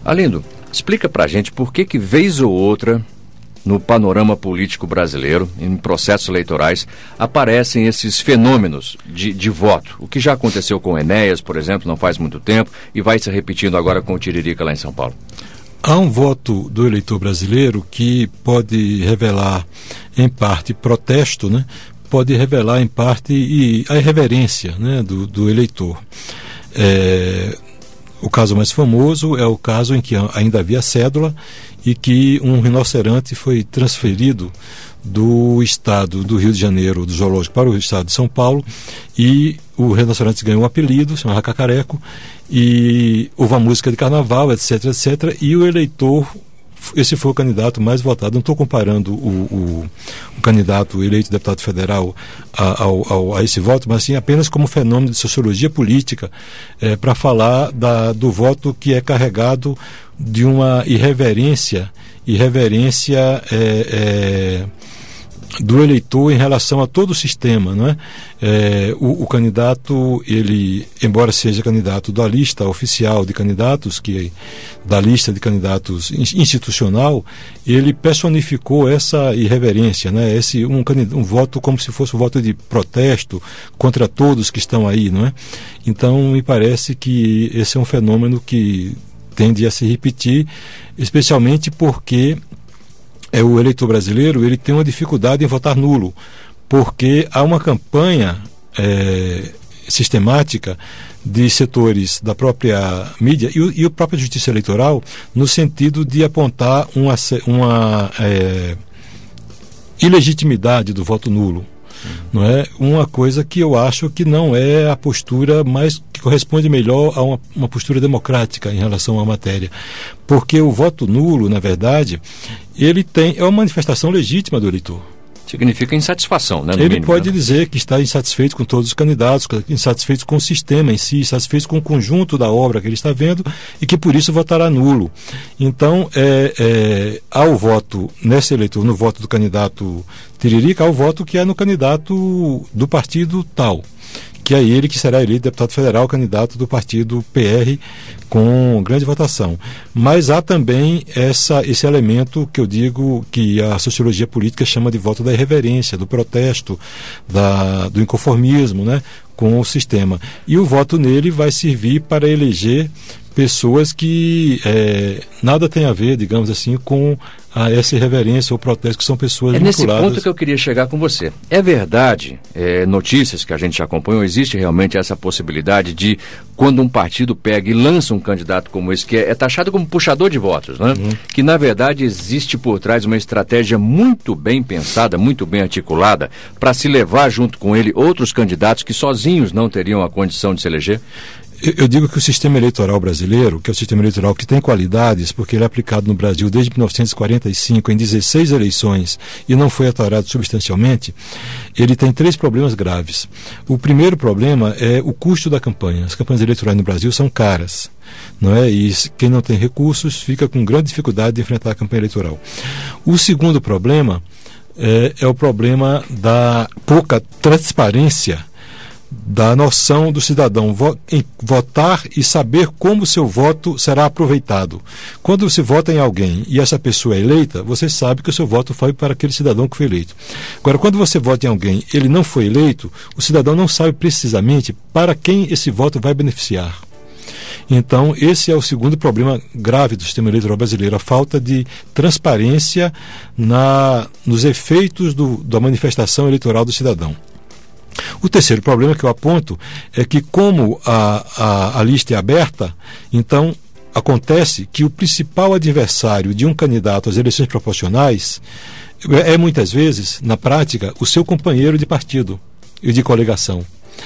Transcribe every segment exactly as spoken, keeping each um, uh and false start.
Arlindo, explica pra gente por que que vez ou outra, no panorama político brasileiro, em processos eleitorais, aparecem esses fenômenos de, de voto. O que já aconteceu com o Enéas, por exemplo, não faz muito tempo, e vai se repetindo agora com o Tiririca lá em São Paulo. Há um voto do eleitor brasileiro que pode revelar, em parte, protesto, né? Pode revelar, em parte, e a irreverência, né, do, do eleitor. É, o caso mais famoso é o caso em que ainda havia cédula e que um rinoceronte foi transferido do estado do Rio de Janeiro, do zoológico, para o estado de São Paulo, e o rinoceronte ganhou um apelido, chamava Cacareco, e houve uma música de carnaval, etc, etc, e o eleitor, esse foi o candidato mais votado. Não estou comparando o, o, o candidato eleito deputado federal a, ao, ao, a esse voto, mas sim apenas como fenômeno de sociologia política, é, para falar da, do voto que é carregado de uma irreverência, irreverência é, é, do eleitor em relação a todo o sistema, não é? É, o, o candidato, ele, embora seja candidato da lista oficial de candidatos, que da lista de candidatos institucional, ele personificou essa irreverência, né? Esse, um, um voto como se fosse um voto de protesto contra todos que estão aí, não é? Então, me parece que esse é um fenômeno que tende a se repetir, especialmente porque é, o eleitor brasileiro ele tem uma dificuldade em votar nulo, porque há uma campanha é, sistemática de setores da própria mídia e, e a própria justiça eleitoral no sentido de apontar uma, uma é, ilegitimidade do voto nulo. Não é uma coisa que eu acho que não é a postura mais que corresponde melhor a uma, uma postura democrática em relação à matéria, porque o voto nulo, na verdade, ele tem é uma manifestação legítima do eleitor. Significa insatisfação, né? No Ele mínimo, pode né? dizer que está insatisfeito com todos os candidatos, insatisfeito com o sistema em si, insatisfeito com o conjunto da obra que ele está vendo e que por isso votará nulo. Então, é, é, há o voto nesse eleitor, no voto do candidato Tiririca, há o voto que é no candidato do partido tal, que é ele que será eleito deputado federal, candidato do partido P R, com grande votação. Mas há também essa, esse elemento que eu digo que a sociologia política chama de voto da irreverência, do protesto, da, do inconformismo, né, com o sistema. E o voto nele vai servir para eleger pessoas que é, nada tem a ver, digamos assim, com a essa irreverência ou protesto, que são pessoas é vinculadas. É nesse ponto que eu queria chegar com você. É verdade, é, notícias que a gente já acompanhou, existe realmente essa possibilidade de, quando um partido pega e lança um candidato como esse, que é, é taxado como puxador de votos, né? Uhum. Que na verdade existe por trás uma estratégia muito bem pensada, muito bem articulada, para se levar junto com ele outros candidatos que sozinhos não teriam a condição de se eleger? Eu digo que o sistema eleitoral brasileiro, que é o sistema eleitoral que tem qualidades, porque ele é aplicado no Brasil desde mil novecentos e quarenta e cinco em dezesseis eleições e não foi alterado substancialmente, ele tem três problemas graves. O primeiro problema é o custo da campanha. As campanhas eleitorais no Brasil são caras, não é? E quem não tem recursos fica com grande dificuldade de enfrentar a campanha eleitoral. O segundo problema é, é o problema da pouca transparência da noção do cidadão vo- em votar e saber como seu voto será aproveitado. Quando você vota em alguém e essa pessoa é eleita, você sabe que o seu voto foi para aquele cidadão que foi eleito. Agora, quando você vota em alguém e ele não foi eleito, o cidadão não sabe precisamente para quem esse voto vai beneficiar. Então, esse é o segundo problema grave do sistema eleitoral brasileiro, a falta de transparência na, nos efeitos do, da manifestação eleitoral do cidadão. O terceiro problema que eu aponto é que, como a, a, a lista é aberta, então acontece que o principal adversário de um candidato às eleições proporcionais é, muitas vezes, na prática, o seu companheiro de partido e de coligação.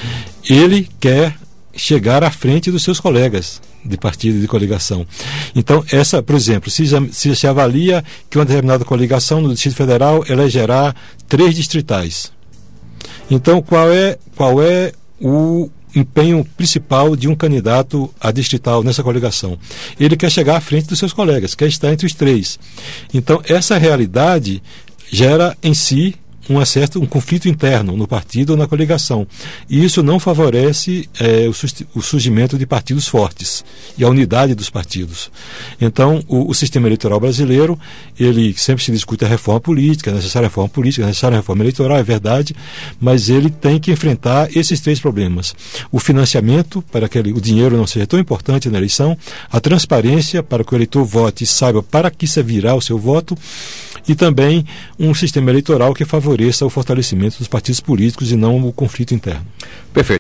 Ele quer chegar à frente dos seus colegas de partido e de coligação. Então, essa, por exemplo, se, se, se avalia que uma determinada coligação no Distrito Federal elegerá três distritais. Então, qual é, qual é o empenho principal de um candidato a distrital nessa coligação? Ele quer chegar à frente dos seus colegas, quer estar entre os três. Então, essa realidade gera em si um certo um conflito interno no partido ou na coligação. E isso não favorece é, o, o surgimento de partidos fortes e a unidade dos partidos. Então, o, o sistema eleitoral brasileiro, ele sempre se discute a reforma política, a necessária reforma política, a necessária reforma eleitoral, é verdade, mas ele tem que enfrentar esses três problemas. O financiamento, para que ele, o dinheiro não seja tão importante na eleição, a transparência, para que o eleitor vote e saiba para que servirá o seu voto, e também um sistema eleitoral que favoreça o fortalecimento dos partidos políticos e não o conflito interno. Perfeito.